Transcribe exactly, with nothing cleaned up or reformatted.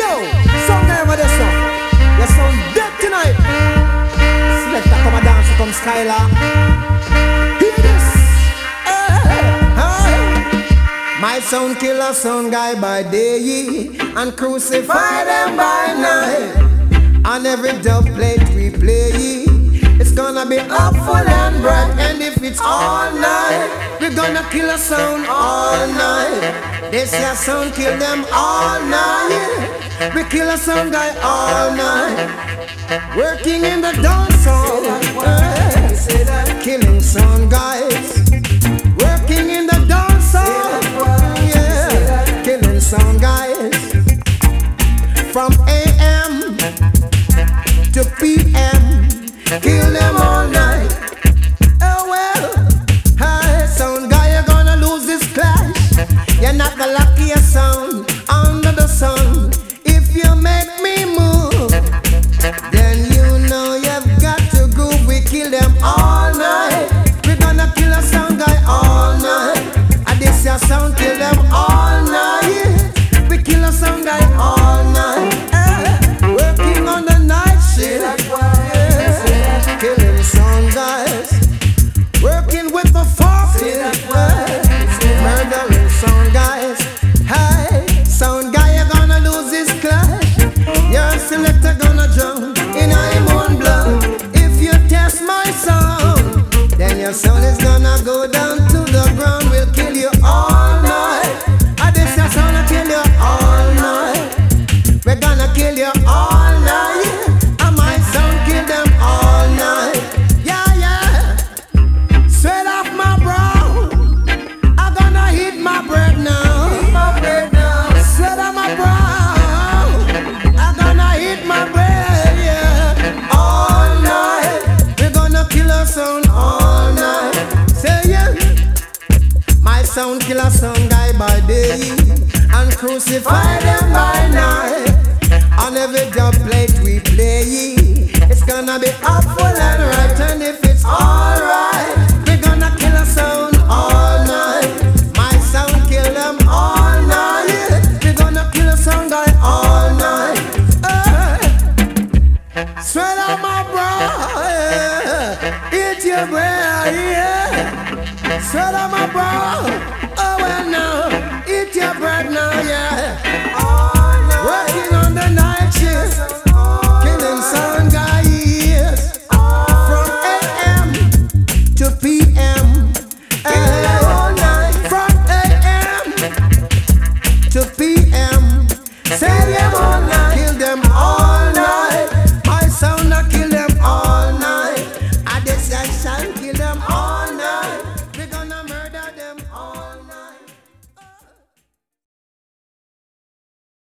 some guy over there, son. You sound dead tonight. Selector, come a dance, come Skylar. Hear this. Hey, hey. My sound killer, sound guy by day, and crucify them by night. On every dub plate we play, it's gonna be up full and bright. And if it's all night, we're gonna kill a sound all night. This your sound kill them all night. We kill a sound guy all night. Working in the dance hall, uh, killing sound guys. Working in the dance hall, yeah, killing sound guys. From A M to P M, kill them all night. Oh well, hey, sound guy, you're gonna lose this clash. You're not the luckiest sound under the sun. If you make me move, then you know you've got to groove. We kill them all night. We're gonna kill a sound guy all night. And this your sound, kill them all night. We kill a sound guy all night. Hey, working on the night shift. Killing sound guys, working with the forklift, murdering sound guys. Hey, sound guy, you're gonna lose this clash. Your selector gonna jump in his own blood. If you test my sound, then your sound is gonna go down to the ground. We'll kill you all night. And this your sound will kill you all night. We're gonna kill you all night. And my sound kill them all night. Yeah, yeah. Sweat off my brow. I'm gonna hit my bread now. Hit my bread now. Sweat off my brow. I'm gonna hit my bread, yeah. All night. We're gonna kill a sound all night. Say yeah. My sound kill a sound guy by day and crucify them by night. On every dub plate we play, it's gonna be up full and right. And if it's alright, we're gonna kill a sound all night. My sound kill them all night. We're gonna kill a sound guy all night. Hey. Sweat out my bra, yeah. Eat your bread, yeah. Sweat out my bra, oh well now. Eat your bread now, yeah. Working on the night shift, killing sound guys. From A M to P M, from A M to P M. Say them all